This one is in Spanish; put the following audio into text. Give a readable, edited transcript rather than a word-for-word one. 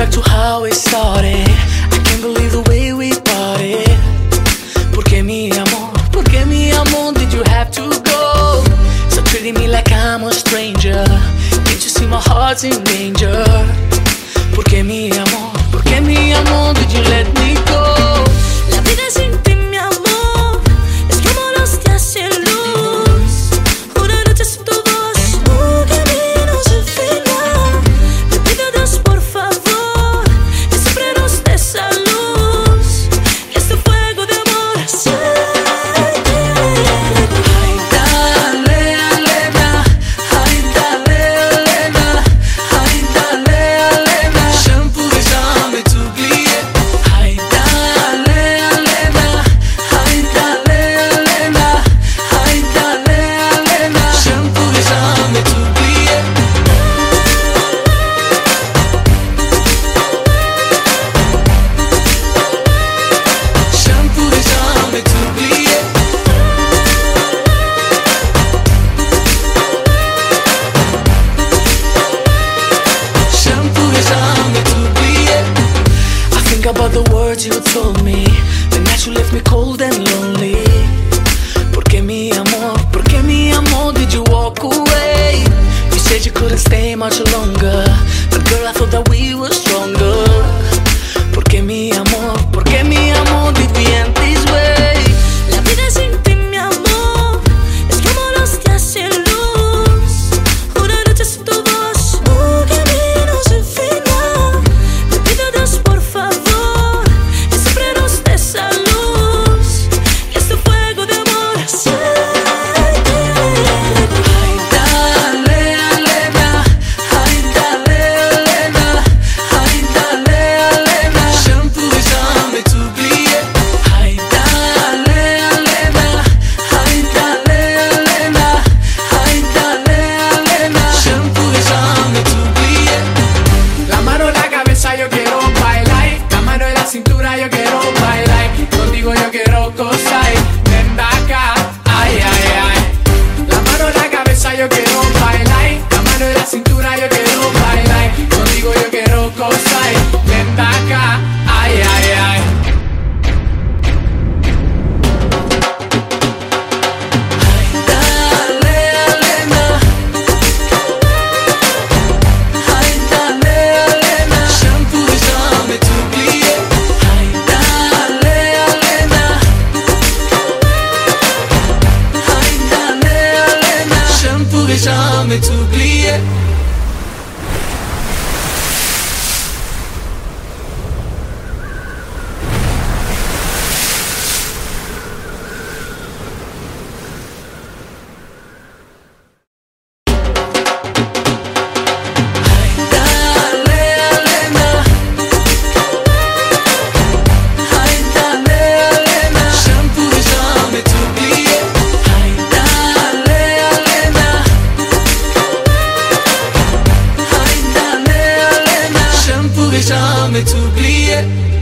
back to how it started. I can't believe the way we parted. ¿Por qué mi amor, did you have to go? Stop treating me like I'm a stranger. Can't you see my heart's in danger? ¿Por qué mi amor, did you let me go? La vida sin ti, mi amor, es como los días sin luz. Una noche sin tu voz, un camino sin final. Te pido a Dios, por favor, que siempre nos dé esa luz, que este fuego de amor se Ay, dale, Elena, ay, dale, Elena, ay, dale, Elena. Shampoo is on me to bleed. Ay, dale, Elena, ay, dale, Elena, ay, dale, Elena. Shampoo is on me to bleed. Shampoo is on me to bleed. Shampoo is on me to bleed. I think about the words you told me, the nights you left me cold and lonely. ¿Por qué mi amor, did you walk away? You said you couldn't stay much longer, but girl, I thought that we were stronger. ¿Por qué mi amor, did we end this way? La vida sin ti, mi amor, es como los días sin luz. Una noche sin tu voz, un camino sin final. Te pido a Dios, por favor, que siempre nos dé esa luz, que este fuego de amor se Ay, dale, Elena, ay, dale, Elena, ay, dale, Elena. Shampoo is on me to bleed. Ay, dale, Elena, ay, dale, Elena, ay, dale, Elena. Shampoo is on me to bleed. La mano en la cabeza yo quiero bailar, la mano en la cintura yo quiero bailar, contigo yo quiero gozar, ven acá, ay, ay, ay. La mano en la cabeza yo quiero bailar, la mano en la cintura yo quiero bailar, contigo yo quiero gozar, ven acá, ay, ay, ay. Dale, Elena, ay, dale, Elena. Shampoo is on me to bleed. Ay, dale, Elena, ay, dale, Elena. Shampoo is on me to bleed. Dale, Elena, ay, dale, Elena. Shampoo is on me to bleed. Ay, dale, Elena, ay, dale, Elena. Shampoo is on me to bleed.